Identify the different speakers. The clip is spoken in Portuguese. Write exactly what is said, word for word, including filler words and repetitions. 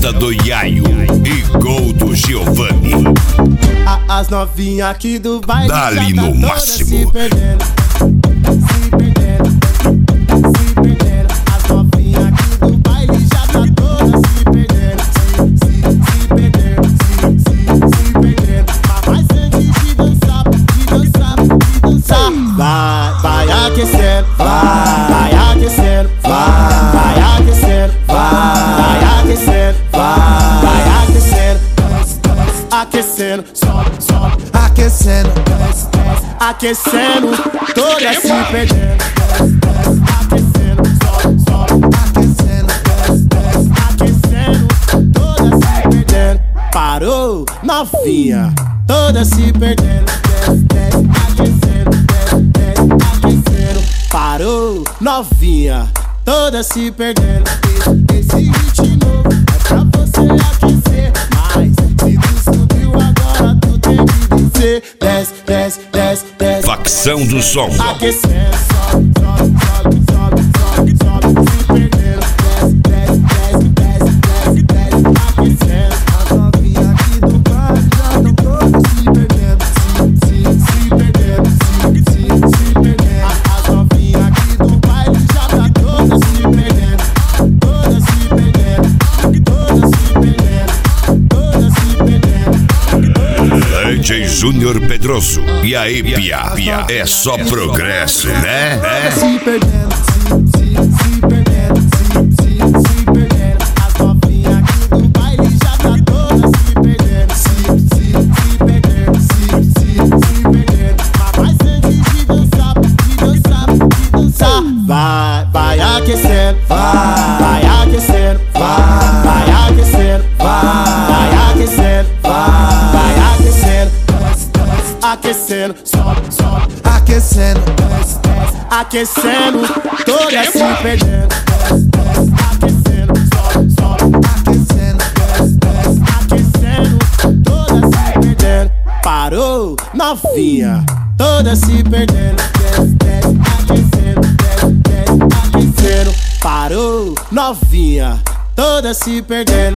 Speaker 1: Banda do Yaio e gol do Giovanni.
Speaker 2: As novinhas aqui do baile
Speaker 1: Dali
Speaker 2: já tá
Speaker 1: no
Speaker 2: toda
Speaker 1: máximo.
Speaker 2: se perdendo, se perdendo, se perdendo. As novinhas aqui do baile já tá toda se perdendo, se, se, se perdendo, se, se, se perdendo. Mas antes de dançar, de dançar, de dançar, vai, vai aquecendo, vai, vai aquecendo, vai, vai aquecendo, vai, vai aquecendo, vai, vai aquecendo, aquecendo, sobe, sobe, aquecendo, desce, desce, aquecendo, toda se perdendo, aquecendo, sobe, sobe, aquecendo, desce, desce, aquecendo, toda se perdendo. Parou, novinha, toda se perdendo, desce, desce, aquecendo, desce, desce, aquecendo. Parou, novinha, toda se perdendo. Esse hit novo é pra você aquecer, mas se tu subiu agora tu tem que descer. Desce, desce, desce, desce.
Speaker 1: Facção do som.
Speaker 2: Aquecendo, sobe, sobe, sobe, sobe, sobe, sobe, se perdendo. Desce, desce, desce, desce, desce, desce, aquecendo. As novinhas aqui do baile já tão todas se perdendo, se, se, se perdendo, se, se, se perdendo. As novinhas aqui do baile já tá todas se perdendo, todas se perdendo, todas se perdendo, todas se perdendo.
Speaker 1: D J Júnior Pedroso. E aí, Pia, Pia, é só progresso, né? É.
Speaker 2: Se perdendo, se, se, se perdendo, se, se, se perdendo. As novinhas aqui do baile já tá todas se perdendo, se, se, se perdendo, se, se, se perdendo. Mas antes de dançar, de dançar, de dançar, vai, vai aquecendo, vai, vai aquecendo, vai, vai aquecendo, vai, vai aquecendo, vai, vai aquecendo, desce, desce, aquecendo, sobe, sobe, aquecendo, desce, desce, aquecendo, toda se perdendo, desce, desce, aquecendo, sobe, sobe, aquecendo, desce, desce, aquecendo, toda se perdendo. Parou, novinha, toda se perdendo, desce, desce, aquecendo, desce, desce, aquecendo. Parou, novinha, toda se perdendo.